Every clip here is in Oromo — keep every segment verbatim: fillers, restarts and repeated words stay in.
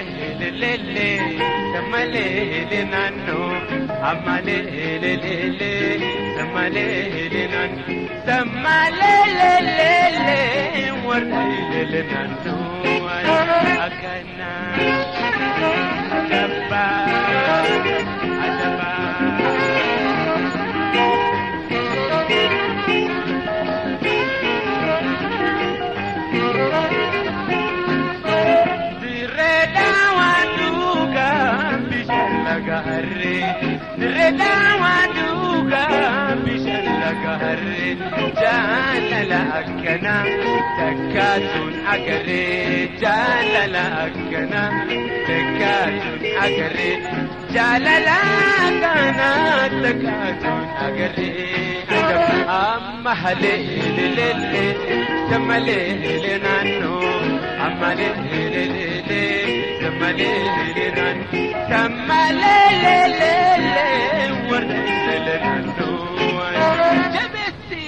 lele samale nano amale lele samale nan samale lele warda lele nano akana dabba adaba Reda waduga bishalla gahre jalala akana takatun agare jalala akana takatun agare jalala akana takatun agare amma hale lele jamale lenano amale lele jamale lenan jamale lele warda lenano jabesti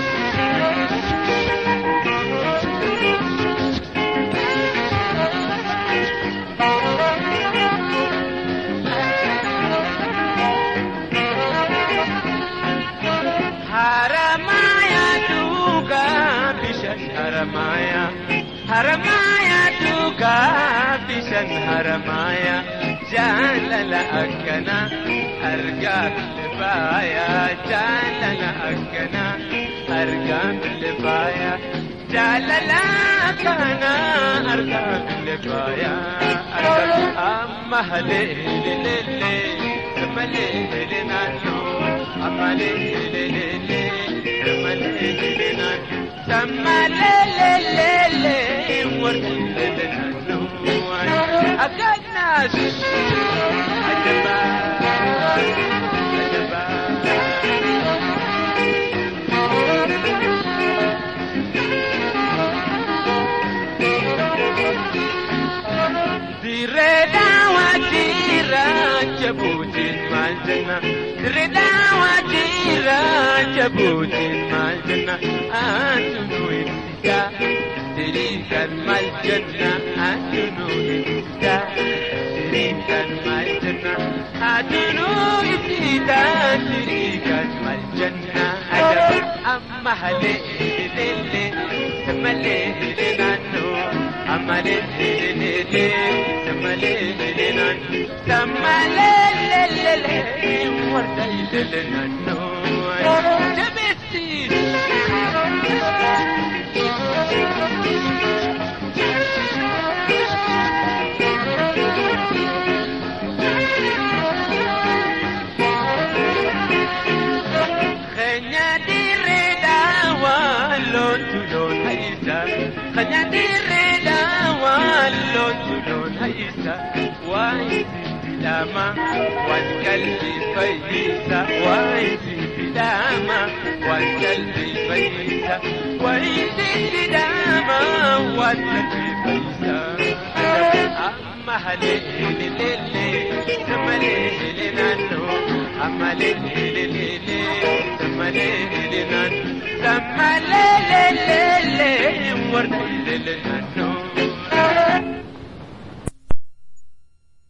haramaya duga bishan haramaya haramaya duga bishan haramaya jalala akana argak libaya jalala akana argak libaya jalala akana argak libaya amma hale lele samale lenano amale lele samale lenano samale lele warda lenano أكناس عجبا عجبا ردا وجيرا جبوتين مالجنا ردا وجيرا جبوتين مالجنا أنتو إبتدا تريكا مالجنا أنتو إبتدا تريكا مالجنا أنتو إبتدا تريكا مالجنا أما هلي للي تملي لنانو أما للي تملي لنان تملي للي ورد لنانو جبستي خنادي ردا واللون تلون هيسا وايزي داما والقلب فيسا وايزي داما والقلب فيسا وايزي داما والقلب فيسا أما هلي للي تملي لنانو أما للي للي تملي لنانو تملي للي ورد للنانو